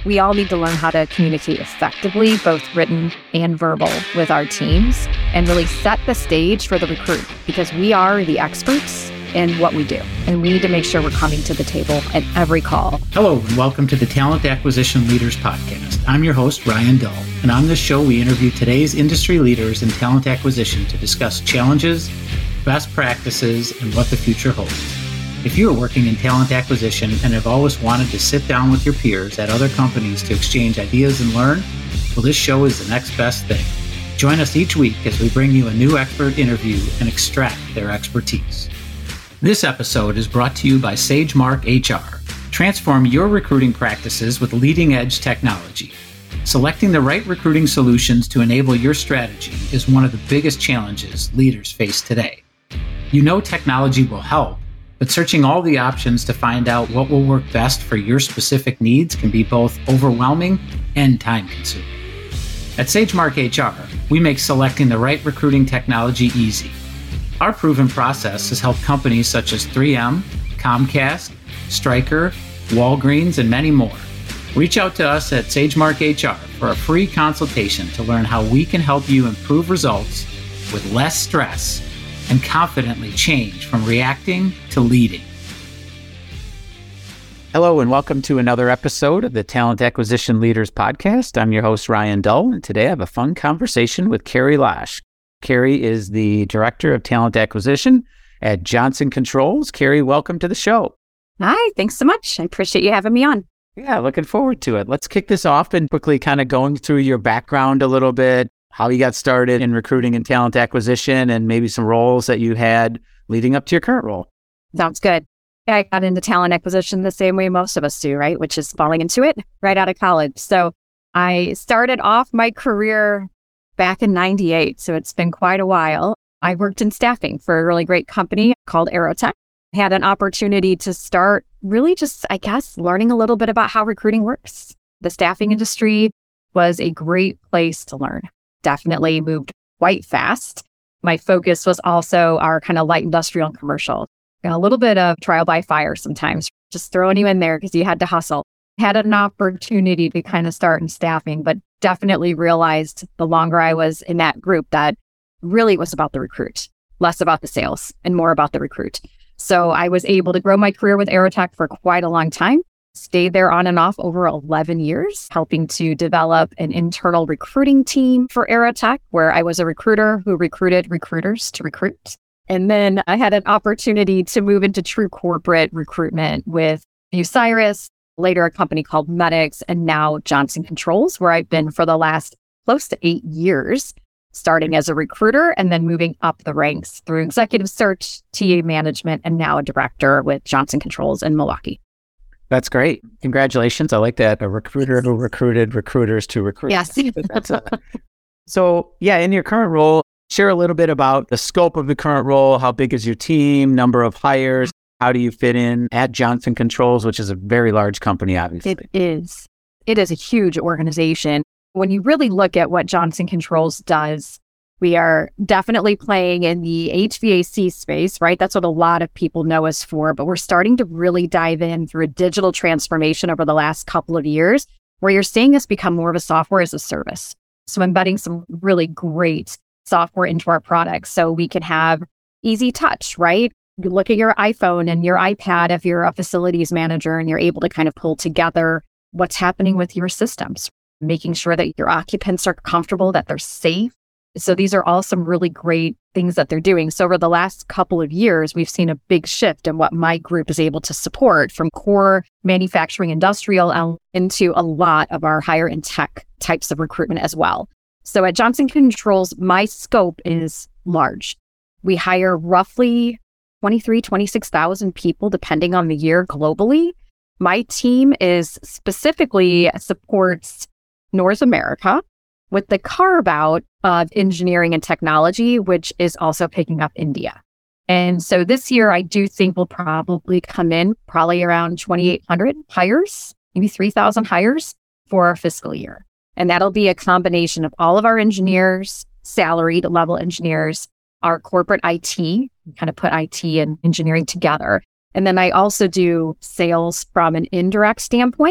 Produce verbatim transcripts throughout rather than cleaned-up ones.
We all need to learn how to communicate effectively, both written and verbal, with our teams and really set the stage for the recruit, because we are the experts in what we do. And we need to make sure we're coming to the table at every call. Hello, and welcome to the Talent Acquisition Leaders Podcast. I'm your host, Ryan Dull. And on this show, we interview today's industry leaders in talent acquisition to discuss challenges, best practices, and what the future holds. If you are working in talent acquisition and have always wanted to sit down with your peers at other companies to exchange ideas and learn, well, this show is the next best thing. Join us each week as we bring you a new expert interview and extract their expertise. This episode is brought to you by SageMark H R. Transform your recruiting practices with leading-edge technology. Selecting the right recruiting solutions to enable your strategy is one of the biggest challenges leaders face today. You know technology will help, but searching all the options to find out what will work best for your specific needs can be both overwhelming and time-consuming. At SageMark H R, we make selecting the right recruiting technology easy. Our proven process has helped companies such as three M, Comcast, Stryker, Walgreens, and many more. Reach out to us at SageMark H R for a free consultation to learn how we can help you improve results with less stress and confidently change from reacting to leading. Hello, and welcome to another episode of the Talent Acquisition Leaders Podcast. I'm your host, Ryan Dull, and today I have a fun conversation with Carrie Losh. Carrie is the Director of Talent Acquisition at Johnson Controls. Carrie, welcome to the show. Hi, thanks so much. I appreciate you having me on. Yeah, looking forward to it. Let's kick this off and quickly kind of going through your background a little bit, how you got started in recruiting and talent acquisition, and maybe some roles that you had leading up to your current role. Sounds good. I got into talent acquisition the same way most of us do, right? Which is falling into it right out of college. So I started off my career back in ninety-eight. So it's been quite a while. I worked in staffing for a really great company called Aerotech. Had an opportunity to start really just, I guess, learning a little bit about how recruiting works. The staffing industry was a great place to learn. Definitely moved quite fast. My focus was also our kind of light industrial and commercial. And a little bit of trial by fire sometimes, just throwing you in there because you had to hustle. Had an opportunity to kind of start in staffing, but definitely realized the longer I was in that group that really was about the recruit, less about the sales and more about the recruit. So I was able to grow my career with Aerotech for quite a long time. Stayed there on and off over eleven years, helping to develop an internal recruiting team for Aerotech, where I was a recruiter who recruited recruiters to recruit. And then I had an opportunity to move into true corporate recruitment with Bucyrus, later a company called Medix, and now Johnson Controls, where I've been for the last close to eight years, starting as a recruiter and then moving up the ranks through executive search, T A management, and now a director with Johnson Controls in Milwaukee. That's great. Congratulations. I like that. A recruiter who recruited recruiters to recruit. Yes. That's a, so yeah, in your current role, share a little bit about the scope of the current role. How big is your team? Number of hires? How do you fit in at Johnson Controls, which is a very large company, obviously? It is. It is a huge organization. When you really look at what Johnson Controls does, we are definitely playing in the H V A C space, right? That's what a lot of people know us for, but we're starting to really dive in through a digital transformation over the last couple of years, where you're seeing us become more of a software as a service. So embedding some really great software into our products so we can have easy touch, right? You look at your iPhone and your iPad if you're a facilities manager and you're able to kind of pull together what's happening with your systems, making sure that your occupants are comfortable, that they're safe. So these are all some really great things that they're doing. So over the last couple of years, we've seen a big shift in what my group is able to support, from core manufacturing industrial into a lot of our higher end tech types of recruitment as well. So at Johnson Controls, my scope is large. We hire roughly twenty-three, twenty-six thousand people, depending on the year globally. My team is specifically supports North America, with the carve out of engineering and technology, which is also picking up India. And so this year, I do think we'll probably come in probably around twenty-eight hundred hires, maybe three thousand hires for our fiscal year. And that'll be a combination of all of our engineers, salaried level engineers, our corporate I T, kind of put I T and engineering together. And then I also do sales from an indirect standpoint.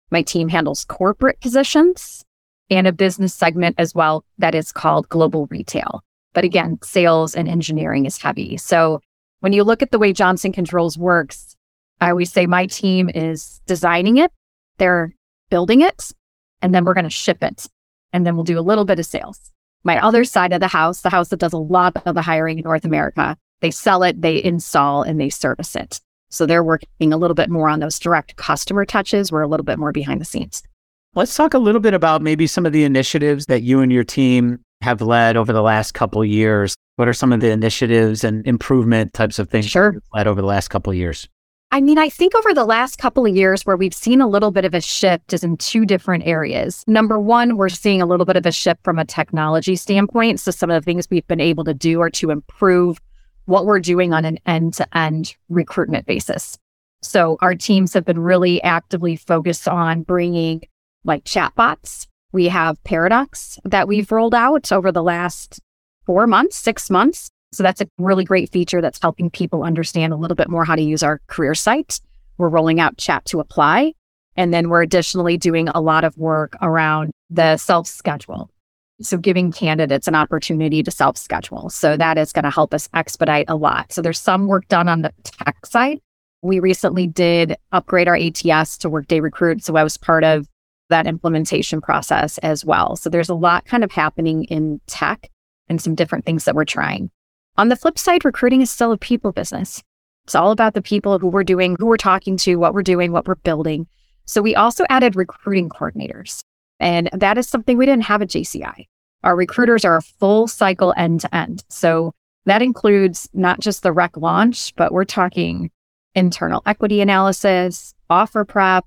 My team handles corporate positions and a business segment as well that is called global retail. But again, sales and engineering is heavy. So when you look at the way Johnson Controls works, I always say my team is designing it, they're building it, and then we're going to ship it. And then we'll do a little bit of sales. My other side of the house, the house that does a lot of the hiring in North America, they sell it, they install, and they service it. So they're working a little bit more on those direct customer touches. We're a little bit more behind the scenes. Let's talk a little bit about maybe some of the initiatives that you and your team have led over the last couple of years. What are some of the initiatives and improvement types of things Sure. you've led over the last couple of years? I mean, I think over the last couple of years where we've seen a little bit of a shift is in two different areas. Number one, we're seeing a little bit of a shift from a technology standpoint. So some of the things we've been able to do are to improve what we're doing on an end-to-end recruitment basis. So our teams have been really actively focused on bringing like chatbots. We have Paradox that we've rolled out over the last four months, six months. So that's a really great feature that's helping people understand a little bit more how to use our career site. We're rolling out Chat to Apply. And then we're additionally doing a lot of work around the self-schedule. So giving candidates an opportunity to self-schedule. So that is going to help us expedite a lot. So there's some work done on the tech side. We recently did upgrade our A T S to Workday Recruit. So I was part of that implementation process as well. So there's a lot kind of happening in tech and some different things that we're trying. On the flip side, recruiting is still a people business. It's all about the people who we're doing, who we're talking to, what we're doing, what we're building. So we also added recruiting coordinators. And that is something we didn't have at J C I. Our recruiters are a full cycle end to end. So that includes not just the rec launch, but we're talking internal equity analysis, offer prep,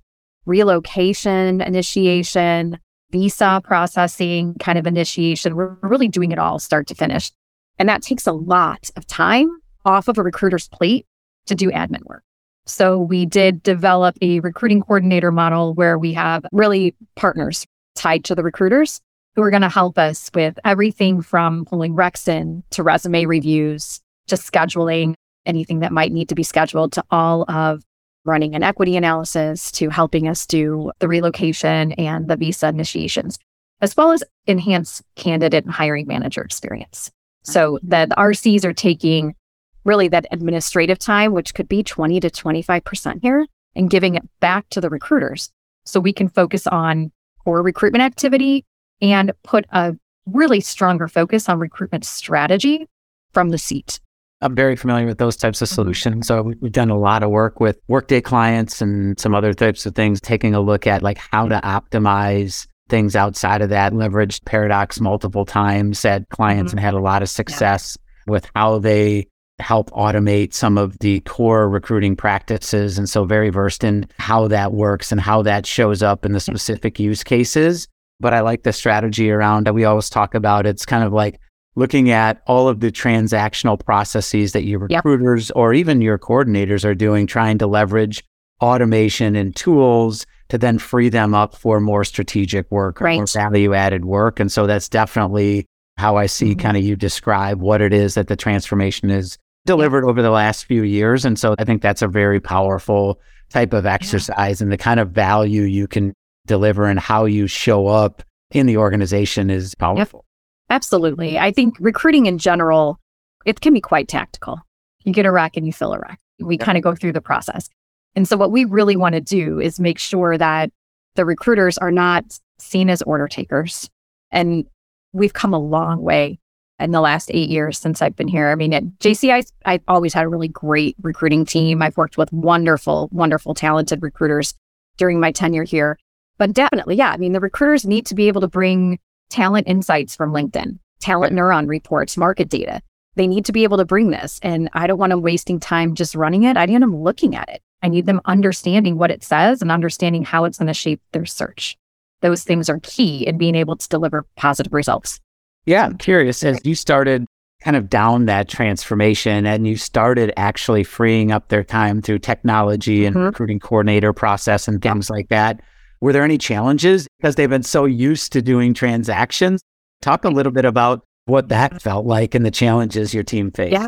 relocation initiation, visa processing kind of initiation. We're really doing it all start to finish. And that takes a lot of time off of a recruiter's plate to do admin work. So we did develop a recruiting coordinator model where we have really partners tied to the recruiters who are going to help us with everything from pulling recs in to resume reviews, to scheduling anything that might need to be scheduled, to all of running an equity analysis, to helping us do the relocation and the visa initiations, as well as enhance candidate and hiring manager experience. So that the R Cs are taking really that administrative time, which could be twenty to twenty-five percent here, and giving it back to the recruiters so we can focus on core recruitment activity and put a really stronger focus on recruitment strategy from the seat. I'm very familiar with those types of solutions. So we've done a lot of work with Workday clients and some other types of things, taking a look at like how to optimize things outside of that, leveraged Paradox multiple times at clients mm-hmm. and had a lot of success yeah. with how they help automate some of the core recruiting practices. And so very versed in how that works and how that shows up in the specific use cases. But I like the strategy around that we always talk about. It's kind of like looking at all of the transactional processes that your recruiters yep. or even your coordinators are doing, trying to leverage automation and tools to then free them up for more strategic work right. or more value-added work. And so that's definitely how I see mm-hmm. kind of you describe what it is that the transformation is delivered yeah. over the last few years. And so I think that's a very powerful type of exercise yeah. and the kind of value you can deliver and how you show up in the organization is powerful. Yep. Absolutely. I think recruiting in general, it can be quite tactical. You get a rec and you fill a rec. We yep. kind of go through the process. And so what we really want to do is make sure that the recruiters are not seen as order takers. And we've come a long way in the last eight years since I've been here. I mean, at J C I, I've always had a really great recruiting team. I've worked with wonderful, wonderful, talented recruiters during my tenure here. But definitely, yeah, I mean, the recruiters need to be able to bring talent insights from LinkedIn, talent neuron reports, market data. They need to be able to bring this. And I don't want them wasting time just running it. I need them looking at it. I need them understanding what it says and understanding how it's going to shape their search. Those things are key in being able to deliver positive results. Yeah, I'm curious, as you started kind of down that transformation and you started actually freeing up their time through technology and mm-hmm. recruiting coordinator process and things like that, were there any challenges because they've been so used to doing transactions? Talk a little bit about what that felt like and the challenges your team faced. Yeah.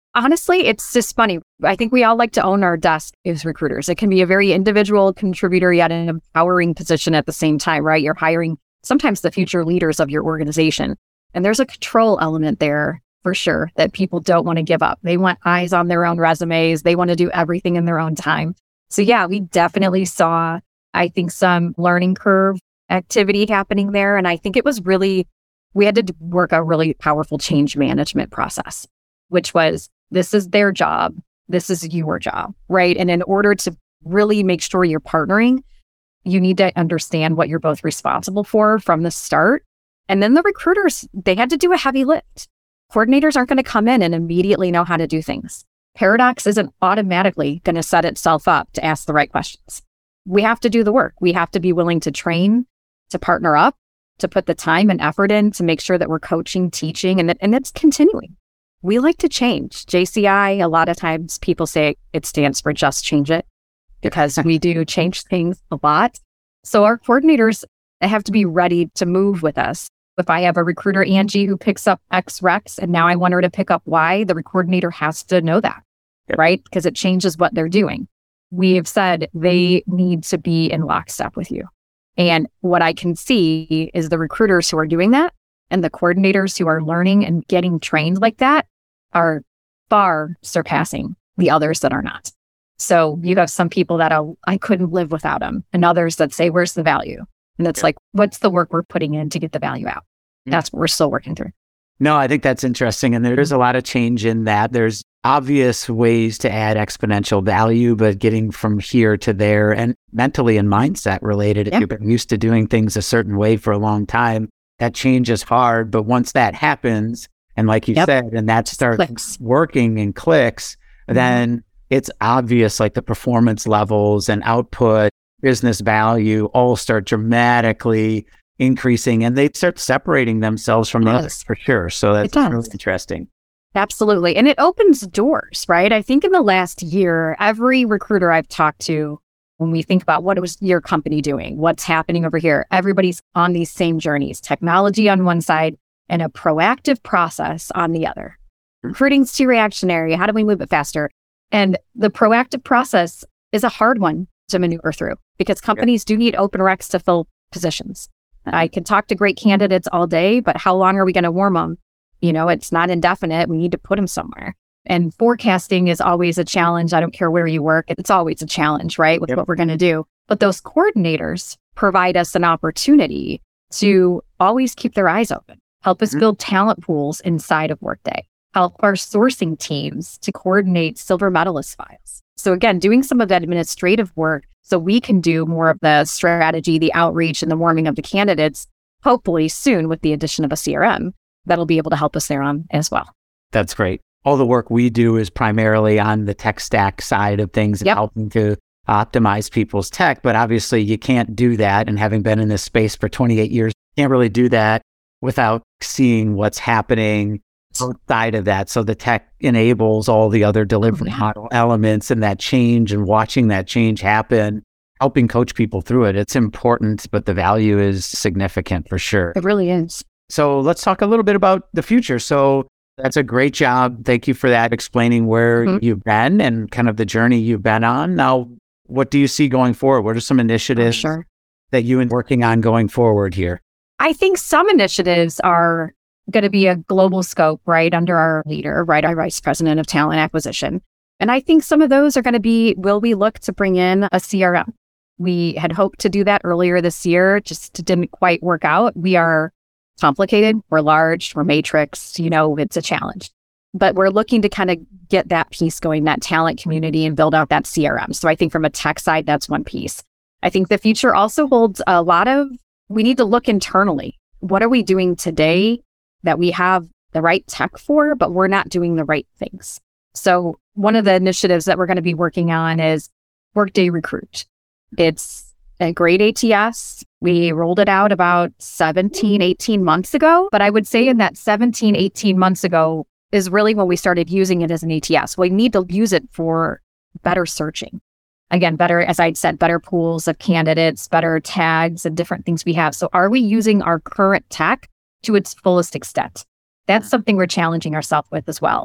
Honestly, it's just funny. I think we all like to own our desk as recruiters. It can be a very individual contributor, yet an empowering position at the same time, right? You're hiring sometimes the future leaders of your organization. And there's a control element there for sure that people don't want to give up. They want eyes on their own resumes. They want to do everything in their own time. So yeah, we definitely saw, I think, some learning curve activity happening there. And I think it was really, we had to work a really powerful change management process, which was, this is their job. This is your job, right? And in order to really make sure you're partnering, you need to understand what you're both responsible for from the start. And then the recruiters, they had to do a heavy lift. Coordinators aren't going to come in and immediately know how to do things. Paradox isn't automatically going to set itself up to ask the right questions. We have to do the work. We have to be willing to train, to partner up, to put the time and effort in to make sure that we're coaching, teaching, and, it, and it's continuing. We like to change. J C I, a lot of times people say it stands for just change it because we do change things a lot. So our coordinators have to be ready to move with us. If I have a recruiter, Angie, who picks up X recs and now I want her to pick up Y, the coordinator has to know that, right? Because it changes what they're doing. We have said they need to be in lockstep with you. And what I can see is the recruiters who are doing that and the coordinators who are learning and getting trained like that are far surpassing the others that are not. So you have some people that are, I couldn't live without them, and others that say, where's the value? And it's yeah. like, what's the work we're putting in to get the value out? Mm-hmm. That's what we're still working through. No, I think that's interesting. And there's a lot of change in that. There's obvious ways to add exponential value, but getting from here to there and mentally and mindset related, if yeah. you've been used to doing things a certain way for a long time, that change is hard. But once that happens, and like you yep. said, and that starts clicks. working and clicks, mm-hmm. then it's obvious like the performance levels and output, business value all start dramatically increasing and they start separating themselves from the others for sure. So that's really interesting. Absolutely. And it opens doors, right? I think in the last year, every recruiter I've talked to, when we think about what was your company doing, what's happening over here, everybody's on these same journeys, technology on one side and a proactive process on the other. Recruiting's too reactionary. How do we move it faster? And the proactive process is a hard one to maneuver through because companies do need open recs to fill positions. I can talk to great candidates all day, but how long are we going to warm them? You know, it's not indefinite. We need to put them somewhere. And forecasting is always a challenge. I don't care where you work. It's always a challenge, right? With yep. what we're going to do. But those coordinators provide us an opportunity to always keep their eyes open, help us mm-hmm. build talent pools inside of Workday, help our sourcing teams to coordinate silver medalist files. So again, doing some of that administrative work so we can do more of the strategy, the outreach, and the warming of the candidates, hopefully soon with the addition of a C R M that'll be able to help us there on as well. That's great. All the work we do is primarily on the tech stack side of things and yep. helping to optimize people's tech. But obviously you can't do that. And having been in this space for twenty-eight years, you can't really do that without seeing what's happening outside of that. So the tech enables all the other delivery oh, yeah. model elements and that change and watching that change happen, helping coach people through it. It's important, but the value is significant for sure. It really is. So let's talk a little bit about the future. So that's a great job. Thank you for that, explaining where mm-hmm. you've been and kind of the journey you've been on. Now, what do you see going forward? What are some initiatives oh, sure. that you've been working on going forward here? I think some initiatives are going to be a global scope, right, under our leader, right, our Vice President of Talent Acquisition. And I think some of those are going to be, will we look to bring in a C R M? We had hoped to do that earlier this year, just didn't quite work out. We are complicated, we're large, we're matrix, you know, it's a challenge. But we're looking to kind of get that piece going, that talent community, and build out that C R M. So I think from a tech side, that's one piece. I think the future also holds a lot of, we need to look internally. What are we doing today that we have the right tech for, but we're not doing the right things? So one of the initiatives that we're going to be working on is Workday Recruit. It's a great A T S. We rolled it out about seventeen, eighteen months ago. But I would say in that seventeen, eighteen months ago is really when we started using it as an A T S. We need to use it for better searching. Again, better, as I'd said, better pools of candidates, better tags and different things we have. So are we using our current tech to its fullest extent? That's something we're challenging ourselves with as well.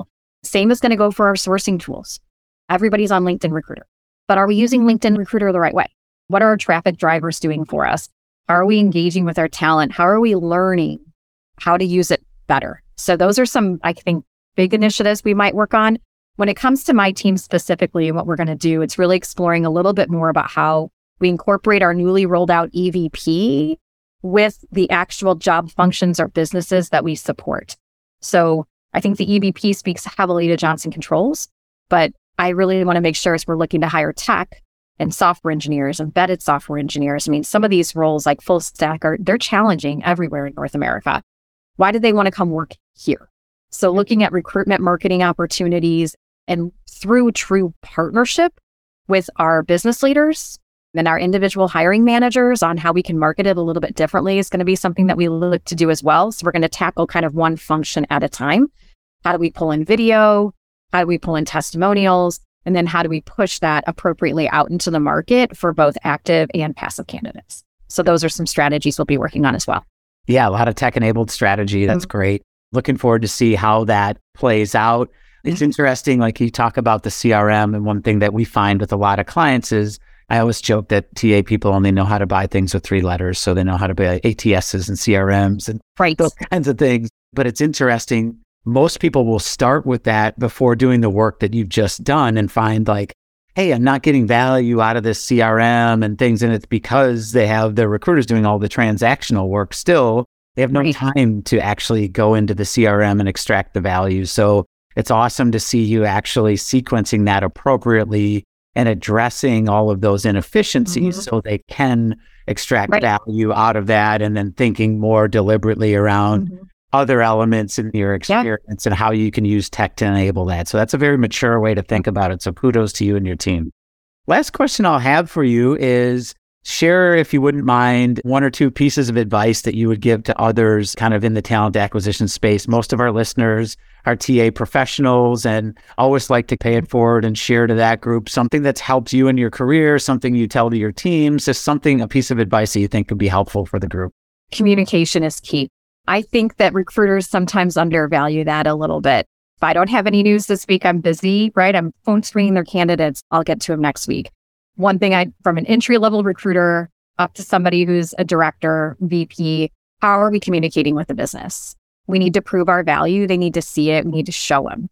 Same is going to go for our sourcing tools. Everybody's on LinkedIn Recruiter, but are we using LinkedIn Recruiter the right way? What are our traffic drivers doing for us? How are we engaging with our talent? How are we learning how to use it better? So those are some, I think, big initiatives we might work on. When it comes to my team specifically and what we're going to do, it's really exploring a little bit more about how we incorporate our newly rolled out E V P with the actual job functions or businesses that we support. So I think the E V P speaks heavily to Johnson Controls, but I really want to make sure as we're looking to hire tech and software engineers, embedded software engineers. I mean, some of these roles like full stack are, they're challenging everywhere in North America. Why do they want to come work here? So looking at recruitment marketing opportunities and through true partnership with our business leaders and our individual hiring managers on how we can market it a little bit differently is going to be something that we look to do as well. So we're going to tackle kind of one function at a time. How do we pull in video? How do we pull in testimonials? And then how do we push that appropriately out into the market for both active and passive candidates? So those are some strategies we'll be working on as well. Yeah, a lot of tech-enabled strategy. That's mm-hmm. great. Looking forward to see how that plays out. It's mm-hmm. interesting, like you talk about the C R M, and one thing that we find with a lot of clients is I always joke that T A people only know how to buy things with three letters. So they know how to buy A T Ss and C R Ms and right. those kinds of things. But it's interesting. Most people will start with that before doing the work that you've just done and find like, hey, I'm not getting value out of this C R M and things. And it's because they have the recruiters doing all the transactional work still. They have no right. time to actually go into the C R M and extract the value. So it's awesome to see you actually sequencing that appropriately and addressing all of those inefficiencies mm-hmm. so they can extract right. value out of that, and then thinking more deliberately around mm-hmm. other elements in your experience yeah. and how you can use tech to enable that. So that's a very mature way to think about it. So kudos to you and your team. Last question I'll have for you is share, if you wouldn't mind, one or two pieces of advice that you would give to others kind of in the talent acquisition space. Most of our listeners are T A professionals and always like to pay it forward and share to that group something that's helped you in your career, something you tell to your teams, just something, a piece of advice that you think could be helpful for the group. Communication is key. I think that recruiters sometimes undervalue that a little bit. If I don't have any news this week, I'm busy, right? I'm phone screening their candidates. I'll get to them next week. One thing I, from an entry-level recruiter up to somebody who's a director, V P, how are we communicating with the business? We need to prove our value. They need to see it. We need to show them.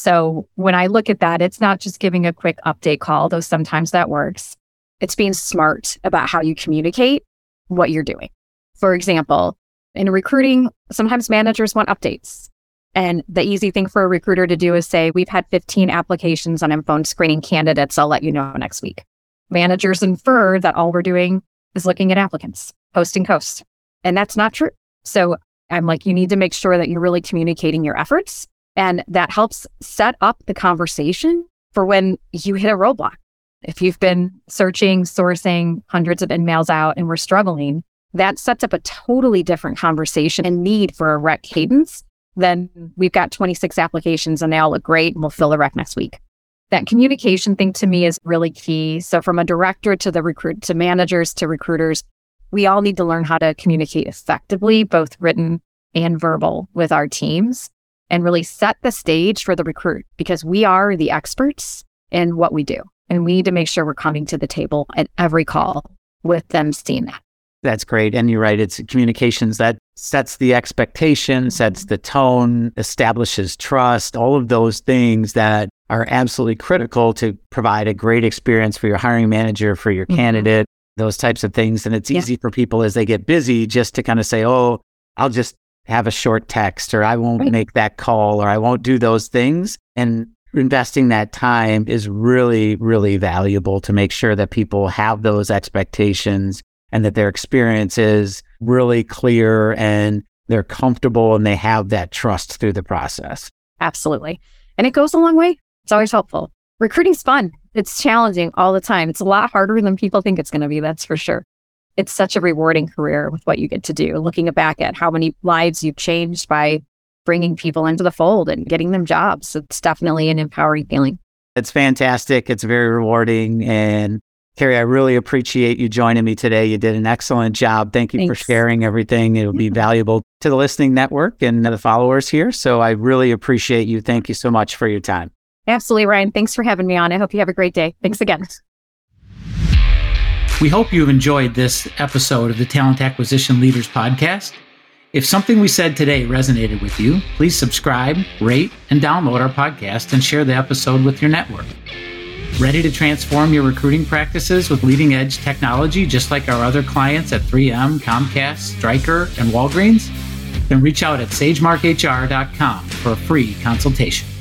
So when I look at that, it's not just giving a quick update call, though sometimes that works. It's being smart about how you communicate what you're doing. For example, in recruiting, sometimes managers want updates. And the easy thing for a recruiter to do is say, we've had fifteen applications and I'm phone screening candidates. I'll let you know next week. Managers infer that all we're doing is looking at applicants, post and coast. And that's not true. So I'm like, you need to make sure that you're really communicating your efforts. And that helps set up the conversation for when you hit a roadblock. If you've been searching, sourcing hundreds of emails out and we're struggling, that sets up a totally different conversation and need for a rec cadence than we've got twenty-six applications and they all look great and we'll fill the rec next week. That communication thing to me is really key. So from a director to the recruit, to managers, to recruiters, we all need to learn how to communicate effectively, both written and verbal with our teams, and really set the stage for the recruit, because we are the experts in what we do. And we need to make sure we're coming to the table at every call with them seeing that. That's great. And you're right. It's communications that sets the expectation, sets the tone, establishes trust, all of those things that are absolutely critical to provide a great experience for your hiring manager, for your mm-hmm. candidate, those types of things. And it's yeah. easy for people as they get busy just to kind of say, oh, I'll just have a short text, or I won't right. make that call, or I won't do those things. And investing that time is really, really valuable to make sure that people have those expectations and that their experience is really clear and they're comfortable and they have that trust through the process. Absolutely. And it goes a long way. It's always helpful. Recruiting's fun. It's challenging all the time. It's a lot harder than people think it's going to be, that's for sure. It's such a rewarding career with what you get to do, looking back at how many lives you've changed by bringing people into the fold and getting them jobs. It's definitely an empowering feeling. It's fantastic. It's very rewarding. And Carrie, I really appreciate you joining me today. You did an excellent job. Thank you Thanks. for sharing everything. It'll be valuable to the listening network and the followers here. So I really appreciate you. Thank you so much for your time. Absolutely, Ryan. Thanks for having me on. I hope you have a great day. Thanks again. We hope you've enjoyed this episode of the Talent Acquisition Leaders Podcast. If something we said today resonated with you, please subscribe, rate, and download our podcast and share the episode with your network. Ready to transform your recruiting practices with leading-edge technology, just like our other clients at three M, Comcast, Stryker, and Walgreens? Then reach out at sagemark h r dot com for a free consultation.